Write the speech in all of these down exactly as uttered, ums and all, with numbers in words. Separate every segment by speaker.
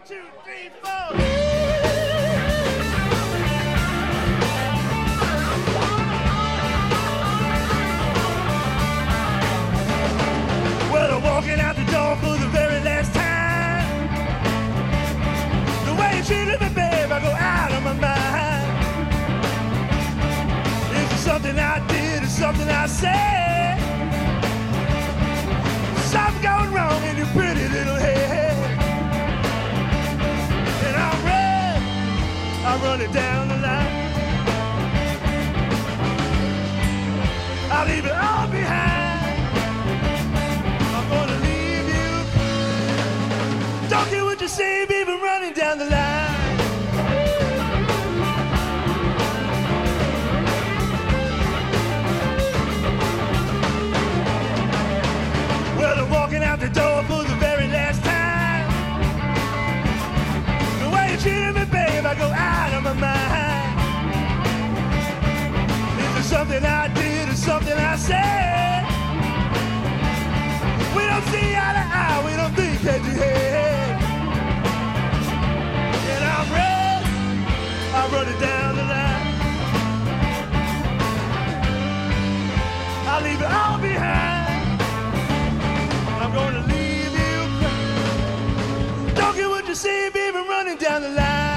Speaker 1: two, three, four. Well, I'm walking out the door for the very last time. The way you treated me, babe, I go out of my mind. Is it something I did or something I said? Something going wrong in your pretty little head. And I'm running, I'm running down the line. I'll leave it all behind. I'm gonna leave you. Don't get what you say, baby, running down the line. Well, I'm walking out the door for the very last time. The way you treated me, babe, I go out of my mind. Is it something I did or something I said? We don't see eye to eye, we don't think head to head. And I'm running, I'm running down the line. I'll leave it all behind. I'm gonna leave you crying. Don't get what you see, baby, running down the line.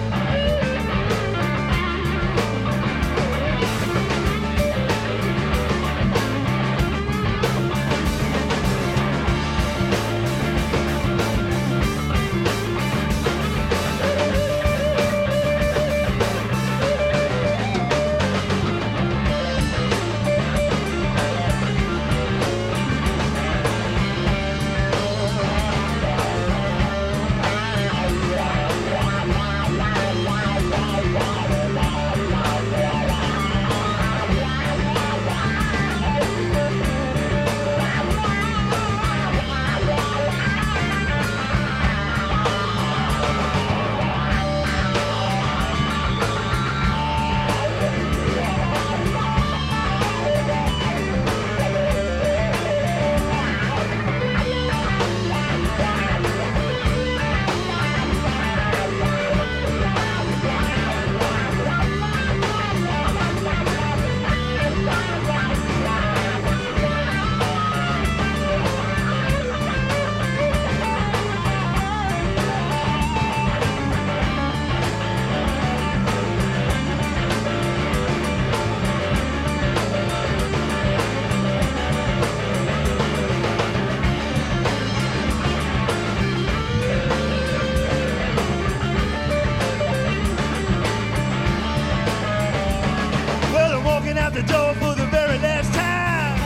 Speaker 1: Out the door for the very last time.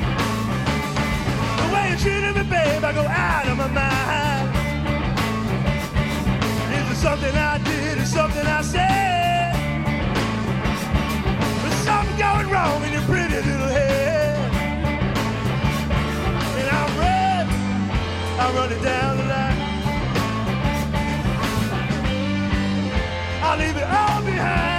Speaker 1: The way you treated me, babe, I go out of my mind. Is it something I did or something I said? There's something going wrong in your pretty little head. And I'm running, I'm running down the line. I'll leave it all behind.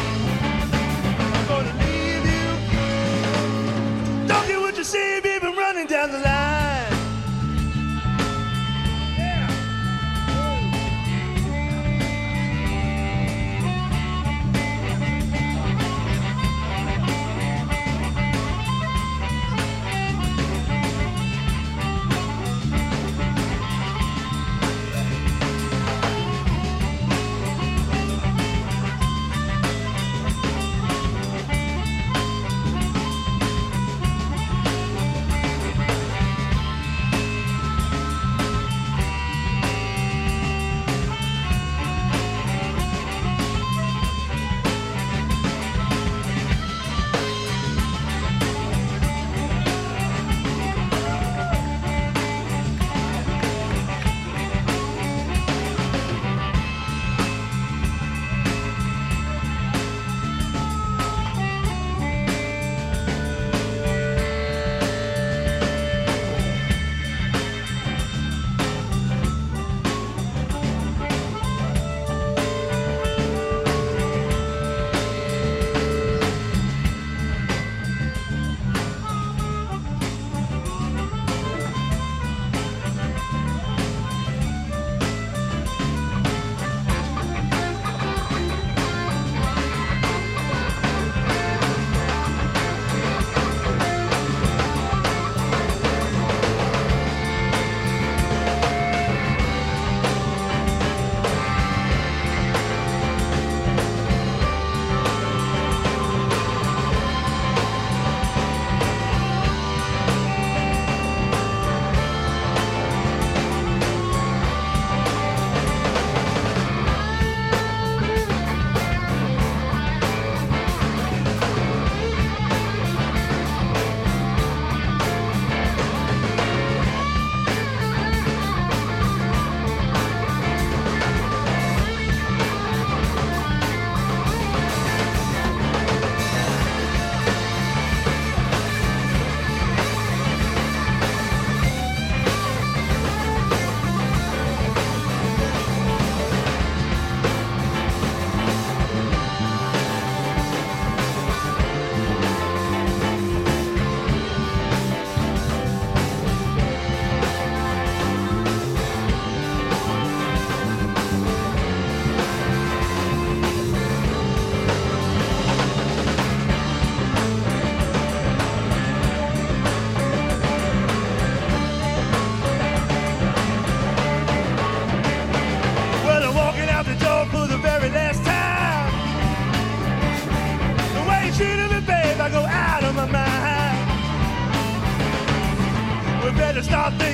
Speaker 1: You see, baby, running down the line. Yeah.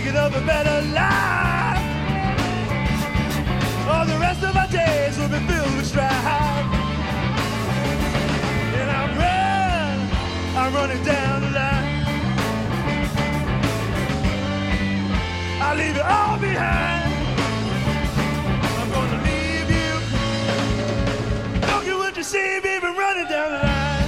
Speaker 1: thinking of a better life. All the rest of my days will be filled with strife. And I'm running, I'm running down the line. I leave it all behind. I'm gonna leave you. Don't get what you see, baby, running down the line.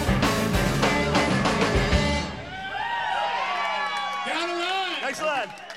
Speaker 2: Down the line.
Speaker 1: Thanks a lot.